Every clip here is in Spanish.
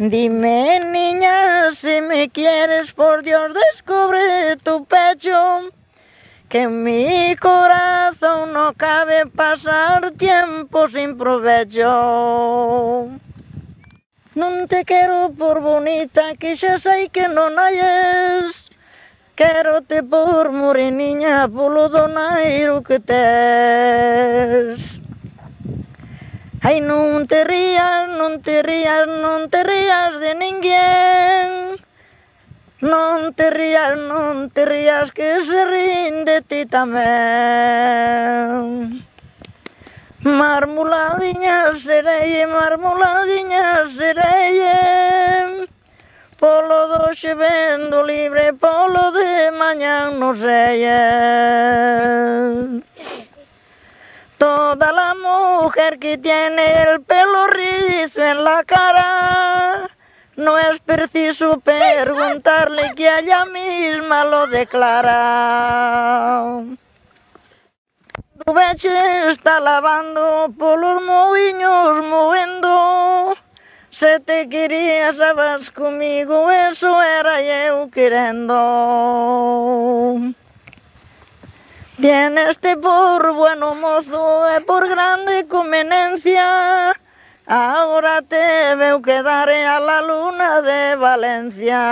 Dime, niña, si me quieres, por Dios, descubre tu pecho, que en mi corazón no cabe pasar tiempo sin provecho. Non te quero por bonita, que xa sei que non hai es. Quérote por moreniña, polo donairo que tes. Ai, non te rías, non te rías, non te rías de ninguén. Non te rías, que se rin de ti tamén. Marmoladiña serei, polo doxe vendo libre, polo de mañán non sei. Toda la mujer que tiene el pelo rizo en la cara, no es preciso preguntarle que ella misma lo declara. Tu veche está lavando polos moviños movendo. Se te querías sabes comigo, eso era eu querendo. Tieneste por bueno mozo e por grande conveniencia. Ahora te veo que daré a la luna de Valencia.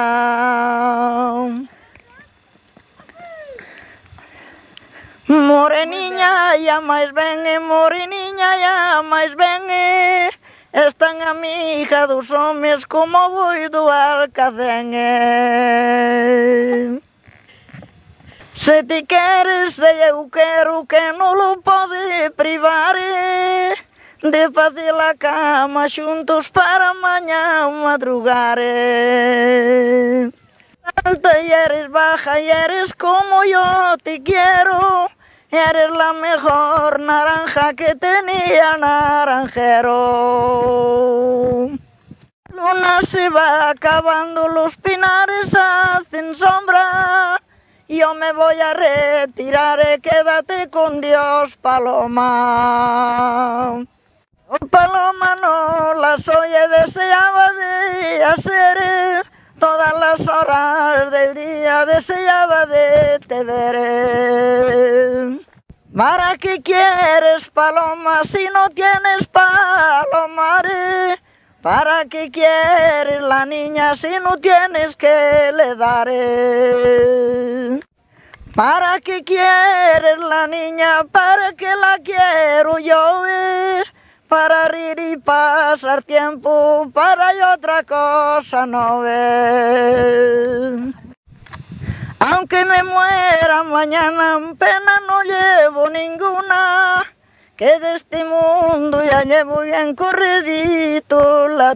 Moreniña, ya máis ben, moreniña, ya máis ben. Están a mi hija dos homes como boi do Alcacén. Se ti queres, eu quero, que non lo pode privar de facer a cama xuntos para mañá madrugar. Alta y eres baja y eres como yo te quiero. Eres la mejor naranja que tenía naranjero. Luna se va acabando, los pinares hacen sombra. Yo me voy a retirar, quédate con Dios, paloma. Paloma no las oye, deseaba de hacer todas las horas del día, deseaba de te ver. ¿Para qué quieres paloma si no tienes palomares? ¿Para qué quieres la niña si no tienes que le daré? ¿Para qué quieres la niña? ¿Para qué la quiero yo? Para rir y pasar tiempo, para y otra cosa no ver. Aunque me muera mañana, en pena no llevo ninguna, que de este mundo ya llevo bien corredito la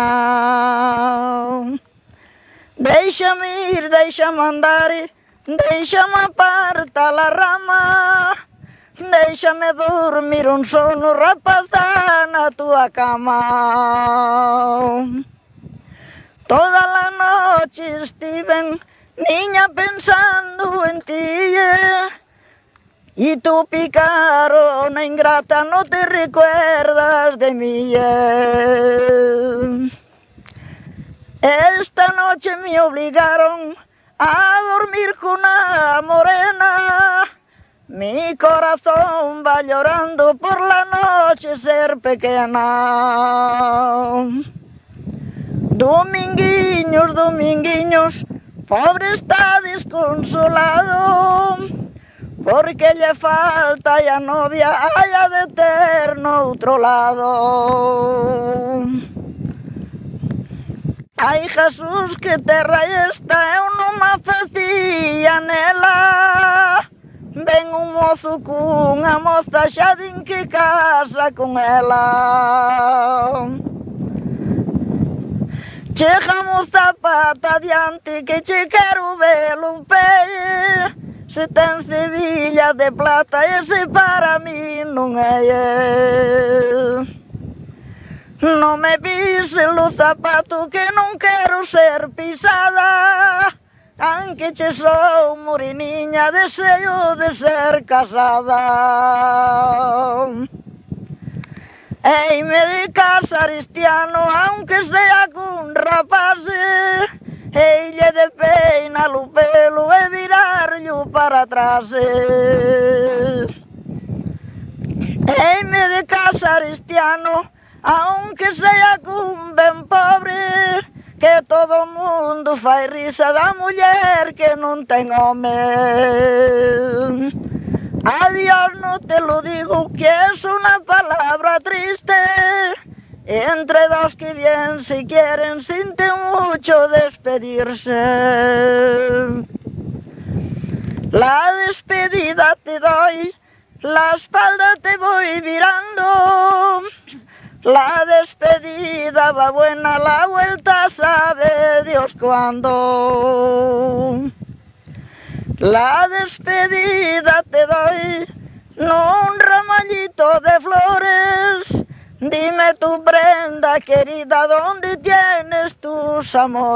tuna. Déixame ir, déixame andar, déixame apartar la rama, déixame dormir un sono rapaza na tua cama. Toda la noche estiven, niña, pensando en ti, y tú, picarona ingrata, no te recuerdas de mí. Esta noche me obligaron a dormir con una morena. Mi corazón va llorando por la noche ser pequeña. Dominguiños, dominguiños, pobre está desconsolado, porque le falta ya novia allá de eterno otro lado. Ai, Jesús, que terra esta, eu non me facía nela. Ven un mozo cunha moza, xa din que casa con ela. Chegamos a pata adiante, que che quero ver un pé. Se ten cebilla de plata, ese para mí non é. Non me pise los zapatos, que non quero ser pisada. Aunque che sou moreniña, deseo de ser casada. Eime de casar este ano, aunque sea con para atrás. Heime de casa cristiano, aunque sea cun ben pobre, que todo mundo fai risa da muller que non ten home. Adiós no te lo digo, que es una palabra triste, entre dos que bien si quieren siente mucho despedirse. La despedida te doy, la espalda te voy virando. La despedida va buena, la vuelta sabe Dios cuándo. La despedida te doy, no un ramallito de flores. Dime tu prenda querida, ¿dónde tienes tus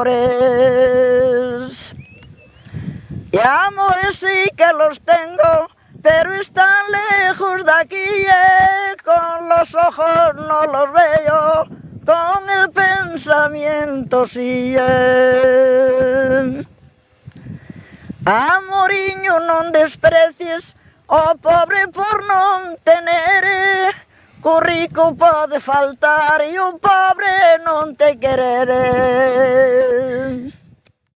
amores? Y amores sí que los tengo, pero están lejos de aquí, con los ojos no los veo, con el pensamiento sí. Amoriño, non desprecies o pobre por non tener, co rico pode faltar e o pobre non te querer.